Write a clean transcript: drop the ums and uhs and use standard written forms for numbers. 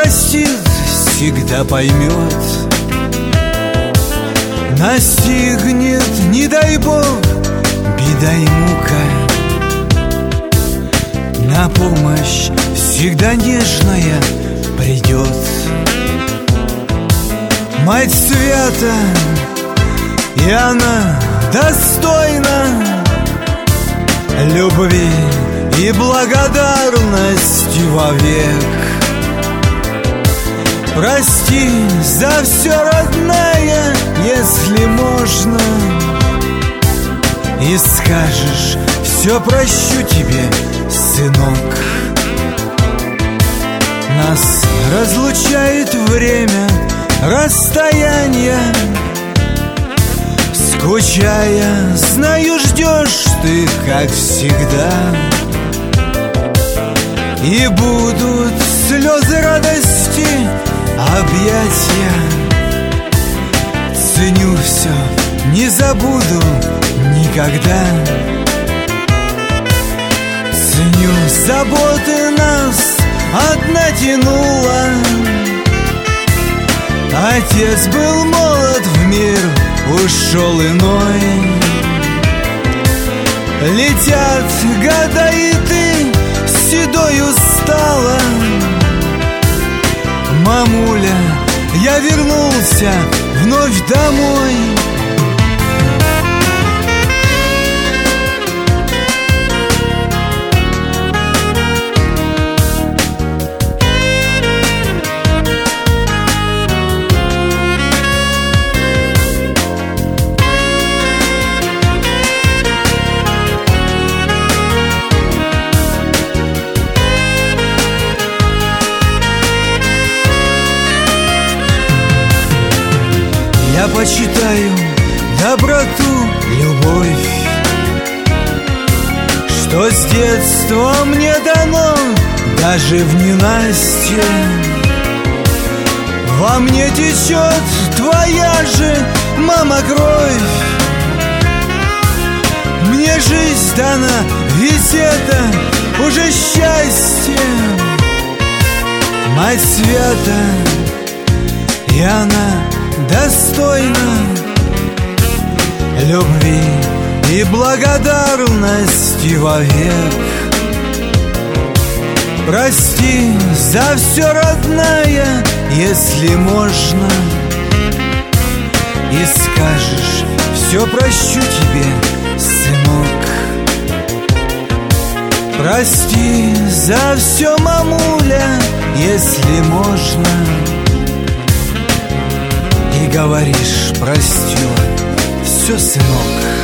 простит, всегда поймет. Настигнет, не дай бог, беда и мука, на помощь всегда нежная придет. Мать свята, и она достойна любви и благодарности вовек. Прости за все, родная, если можно, и скажешь: все прощу тебе, сынок. Нас разлучает время, расстояние. Скучая, знаю, ждешь ты, как всегда. И будут слезы радости, объятия. Ценю все, не забуду никогда. Ценю заботы нас, одна тянула. Отец был молод, в мир ушел иной. Летят года, и ты седой устала. Мамуля, я вернулся вновь домой. Я почитаю доброту, любовь, что с детства мне дано, даже в ненастье. Во мне течет твоя же, мама, кровь. Мне жизнь дана, ведь это уже счастье. Мать свята, и она достойна любви и благодарности вовек. Прости за все, родная, если можно, и скажешь: все прощу тебе, сынок. Прости за все, мамуля, если можно, и говоришь: простила все, сынок.